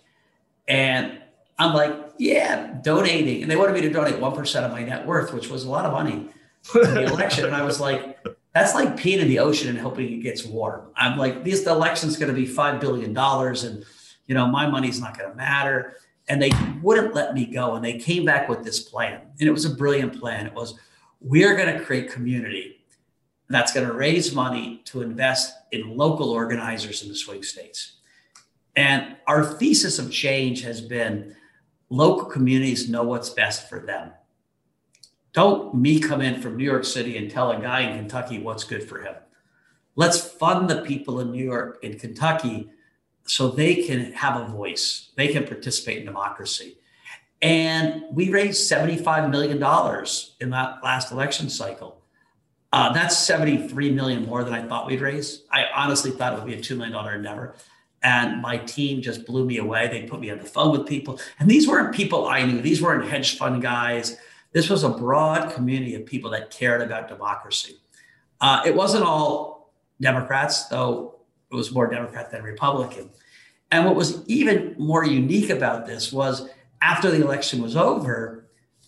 And I'm like, yeah, donating. And they wanted me to donate one percent of my net worth, which was a lot of money to the election. And I was like, that's like peeing in the ocean and hoping it gets warm. I'm like, this the election's going to be five billion dollars and, you know, my money's not going to matter. And they wouldn't let me go. And they came back with this plan. And it was a brilliant plan. It was, we're going to create community that's going to raise money to invest in local organizers in the swing states. And our thesis of change has been local communities know what's best for them. Don't me come in from New York City and tell a guy in Kentucky what's good for him. Let's fund the people in New York and Kentucky so they can have a voice. They can participate in democracy. And we raised seventy-five million dollars in that last election cycle. Uh, that's seventy-three million dollars more than I thought we'd raise. I honestly thought it would be a two million dollars endeavor. And my team just blew me away. They put me on the phone with people. And these weren't people I knew. These weren't hedge fund guys. This was a broad community of people that cared about democracy. Uh, it wasn't all Democrats, though it was more Democrat than Republican. And what was even more unique about this was after the election was over,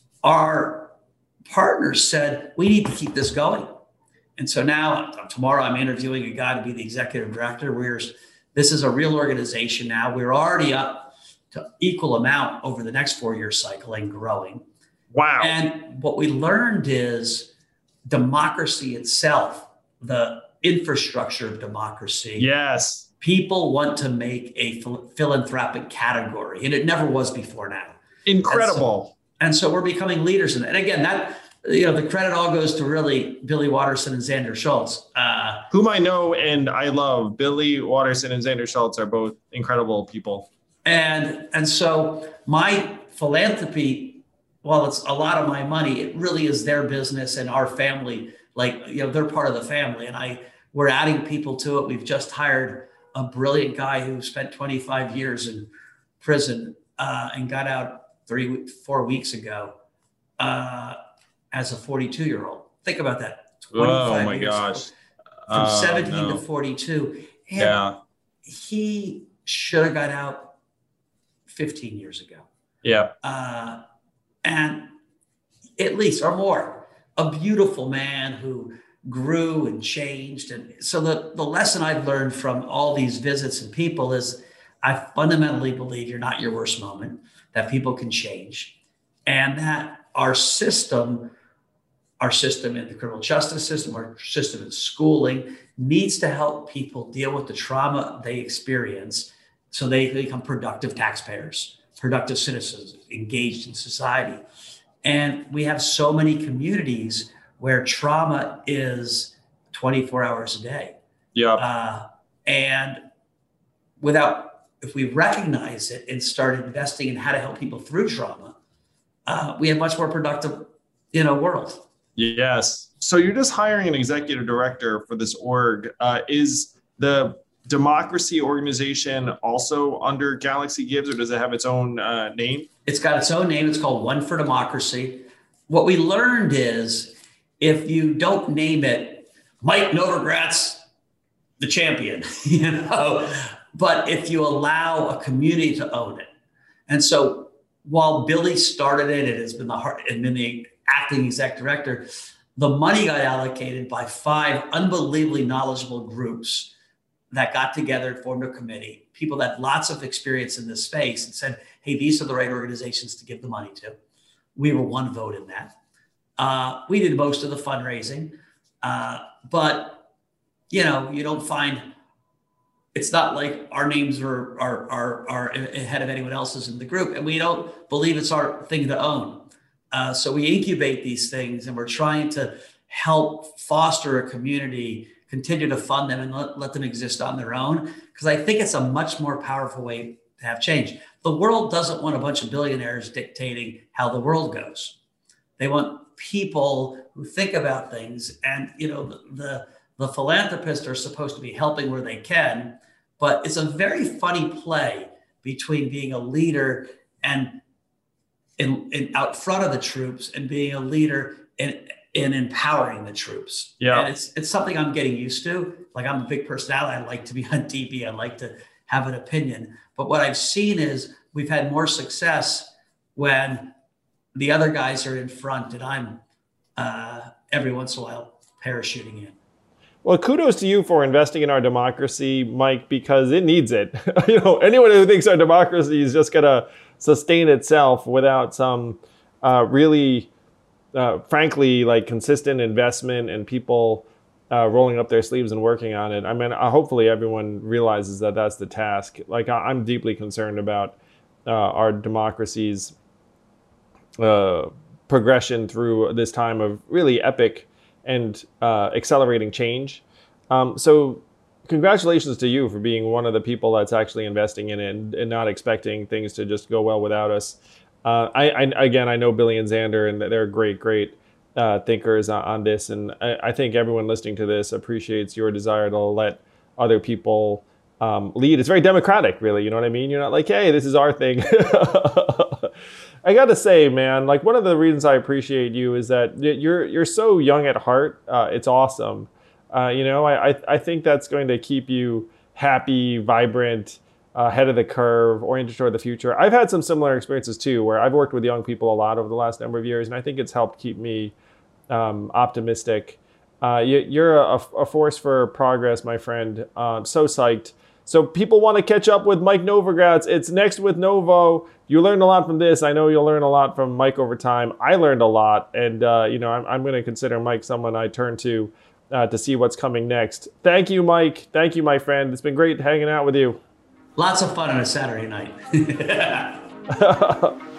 our partners said, we need to keep this going. And so now, tomorrow, I'm interviewing a guy to be the executive director. We're, this is a real organization now. We're already up to equal amount over the next four-year cycle and growing. Wow. And what we learned is democracy itself, the infrastructure of democracy. Yes. People want to make a phil- philanthropic category, and it never was before now. Incredible. And so, and so we're becoming leaders in it. And again, that, you know, the credit all goes to really Billy Watterson and Xander Schultz. Uh, Whom I know and I love. Billy Watterson and Xander Schultz are both incredible people. And, and so my philanthropy, while it's a lot of my money, it really is their business and our family. Like, you know, they're part of the family, and I, we're adding people to it. We've just hired a brilliant guy who spent twenty-five years in prison uh, and got out three, four weeks ago uh, as a forty-two year old. Think about that. Oh my gosh. From uh, seventeen no. to forty-two. And yeah. he should have got out fifteen years ago. Yeah. Uh, and at least, or more, a beautiful man who grew and changed. And so the, the lesson I've learned from all these visits and people is I fundamentally believe you're not your worst moment, that people can change, and that our system, our system in the criminal justice system, our system in schooling needs to help people deal with the trauma they experience so they become productive taxpayers, productive citizens, engaged in society. And we have so many communities where trauma is twenty-four hours a day. Yeah. Uh, and without, if we recognize it and start investing in how to help people through trauma, uh, we have much more productive, you know, world. Yes. So you're just hiring an executive director for this org. Uh, is the democracy organization also under Galaxy Gives, or does it have its own uh, name? It's got its own name. It's called One for Democracy. What we learned is if you don't name it Mike Novogratz, the champion, you know, but if you allow a community to own it. And so while Billy started it, it has been the heart and been the acting exec director, the money got allocated by five unbelievably knowledgeable groups that got together and formed a committee, people that had lots of experience in this space, and said, hey, these are the right organizations to give the money to. We were one vote in that. Uh, we did most of the fundraising, uh, but you know, you don't find, it's not like our names are, are, are, are ahead of anyone else's in the group, and we don't believe it's our thing to own. Uh, so we incubate these things, and we're trying to help foster a community, continue to fund them, and let, let them exist on their own. Because I think it's a much more powerful way to have change. The world doesn't want a bunch of billionaires dictating how the world goes. They want people who think about things, and you know, the, the, the philanthropists are supposed to be helping where they can, but it's a very funny play between being a leader and in, in out front of the troops and being a leader in, in empowering the troops. Yeah. And it's, it's something I'm getting used to. Like, I'm a big personality. I like to be on T V. I like to have an opinion. But what I've seen is we've had more success when the other guys are in front and I'm uh, every once in a while parachuting in. Well, kudos to you for investing in our democracy, Mike, because it needs it. You know, anyone who thinks our democracy is just going to sustain itself without some uh, really, uh, frankly, like consistent investment and people uh, rolling up their sleeves and working on it. I mean, uh, hopefully everyone realizes that that's the task. Like, I- I'm deeply concerned about uh, our democracy's uh, progression through this time of really epic and uh, accelerating change. Um, so congratulations to you for being one of the people that's actually investing in it and, and not expecting things to just go well without us. Uh, I, I again, I know Billy and Xander, and they're great, great uh, thinkers on, on this. And I, I think everyone listening to this appreciates your desire to let other people um, lead. It's very democratic, really. You know what I mean? You're not like, hey, this is our thing. I got to say, man, like, one of the reasons I appreciate you is that you're you're so young at heart. Uh, it's awesome. Uh, you know, I, I I think that's going to keep you happy, vibrant, uh, ahead of the curve, oriented toward the future. I've had some similar experiences too, where I've worked with young people a lot over the last number of years, and I think it's helped keep me um, optimistic. Uh, you, you're a, a force for progress, my friend. Uh, so psyched. So people want to catch up with Mike Novogratz. It's Next with Novo. You learned a lot from this. I know you'll learn a lot from Mike over time. I learned a lot, and uh, you know, I'm, I'm going to consider Mike someone I turn to uh, to see what's coming next. Thank you, Mike. Thank you, my friend. It's been great hanging out with you. Lots of fun on a Saturday night.